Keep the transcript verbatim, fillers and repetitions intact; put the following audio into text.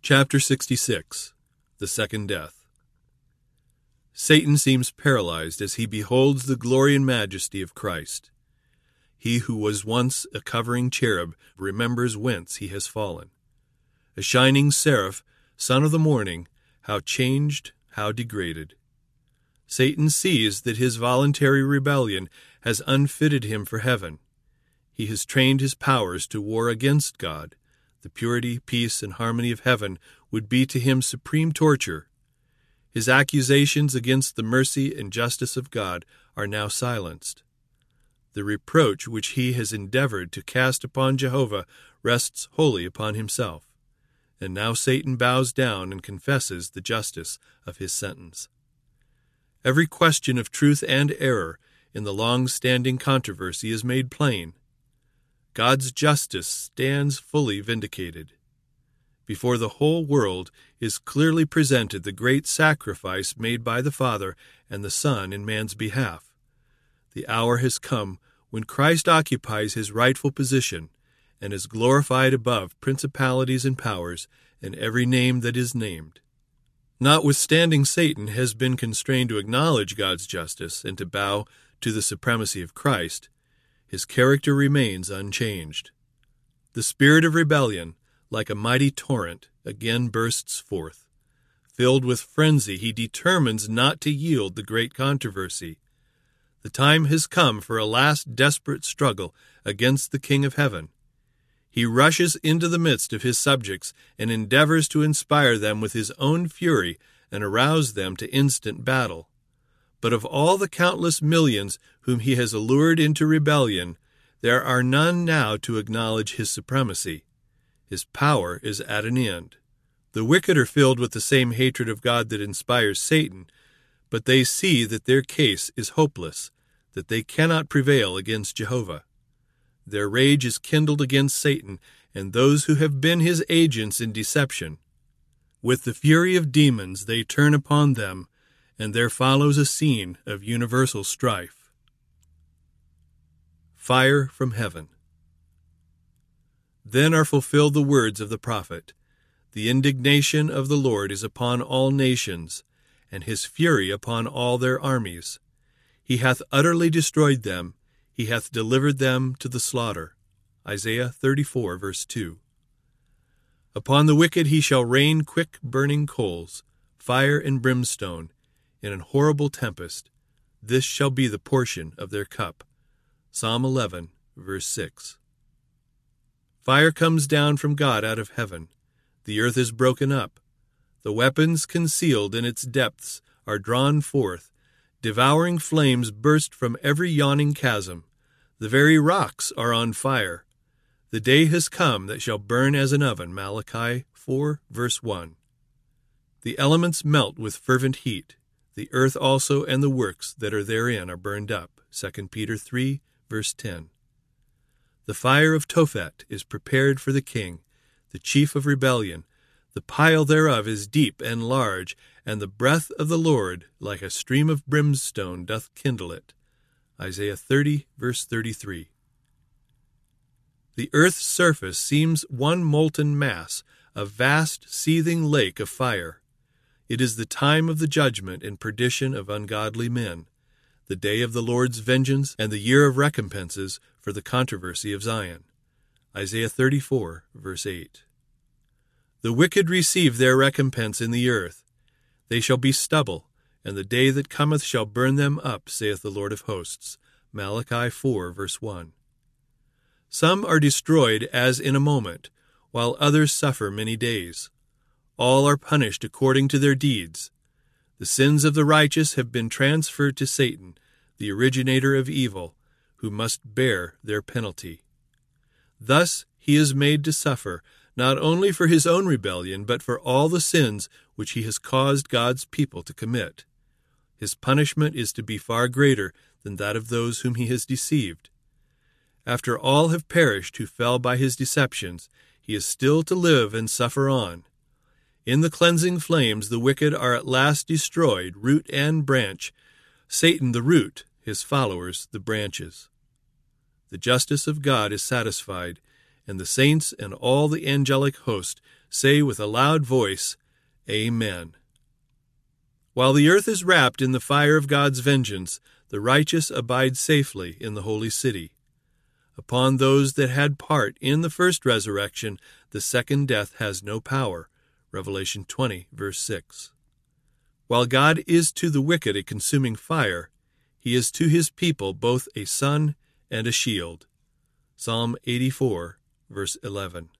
Chapter sixty-six. The Second Death. Satan seems paralyzed as he beholds the glory and majesty of Christ. He who was once a covering cherub remembers whence he has fallen. A shining seraph, son of the morning, how changed, how degraded. Satan sees that his voluntary rebellion has unfitted him for heaven. He has trained his powers to war against God. The purity, peace, and harmony of heaven would be to him supreme torture. His accusations against the mercy and justice of God are now silenced. The reproach which he has endeavored to cast upon Jehovah rests wholly upon himself. And now Satan bows down and confesses the justice of his sentence. Every question of truth and error in the long-standing controversy is made plain. God's justice stands fully vindicated. Before the whole world is clearly presented the great sacrifice made by the Father and the Son in man's behalf. The hour has come when Christ occupies his rightful position and is glorified above principalities and powers and every name that is named. Notwithstanding Satan has been constrained to acknowledge God's justice and to bow to the supremacy of Christ, his character remains unchanged. The spirit of rebellion, like a mighty torrent, again bursts forth. Filled with frenzy, he determines not to yield the great controversy. The time has come for a last desperate struggle against the King of Heaven. He rushes into the midst of his subjects and endeavors to inspire them with his own fury and arouse them to instant battle. But of all the countless millions whom he has allured into rebellion, there are none now to acknowledge his supremacy. His power is at an end. The wicked are filled with the same hatred of God that inspires Satan, but they see that their case is hopeless, that they cannot prevail against Jehovah. Their rage is kindled against Satan and those who have been his agents in deception. With the fury of demons they turn upon them, and there follows a scene of universal strife. Fire from heaven. Then are fulfilled the words of the prophet. The indignation of the Lord is upon all nations, and his fury upon all their armies. He hath utterly destroyed them, he hath delivered them to the slaughter. Isaiah thirty-four, verse two. Upon the wicked he shall rain quick burning coals, fire and brimstone, in an horrible tempest. This shall be the portion of their cup. Psalm eleven, verse six. Fire comes down from God out of heaven. The earth is broken up. The weapons concealed in its depths are drawn forth. Devouring flames burst from every yawning chasm. The very rocks are on fire. The day has come that shall burn as an oven. Malachi four, verse one. The elements melt with fervent heat. The earth also and the works that are therein are burned up. Second Peter three, verse ten. The fire of Tophet is prepared for the king, the chief of rebellion. The pile thereof is deep and large, and the breath of the Lord, like a stream of brimstone, doth kindle it. Isaiah thirty, verse thirty-three. The earth's surface seems one molten mass, a vast seething lake of fire. It is the time of the judgment and perdition of ungodly men, the day of the Lord's vengeance and the year of recompenses for the controversy of Zion. Isaiah thirty-four, verse eight. The wicked receive their recompense in the earth. They shall be stubble, and the day that cometh shall burn them up, saith the Lord of hosts. Malachi four, verse one. Some are destroyed as in a moment, while others suffer many days. All are punished according to their deeds. The sins of the righteous have been transferred to Satan, the originator of evil, who must bear their penalty. Thus he is made to suffer, not only for his own rebellion, but for all the sins which he has caused God's people to commit. His punishment is to be far greater than that of those whom he has deceived. After all have perished who fell by his deceptions, he is still to live and suffer on. In the cleansing flames the wicked are at last destroyed, root and branch, Satan the root, his followers the branches. The justice of God is satisfied, and the saints and all the angelic host say with a loud voice, Amen. While the earth is wrapped in the fire of God's vengeance, the righteous abide safely in the holy city. Upon those that had part in the first resurrection, the second death has no power. Revelation twenty, verse six. While God is to the wicked a consuming fire, he is to his people both a sun and a shield. Psalm eighty-four, verse eleven.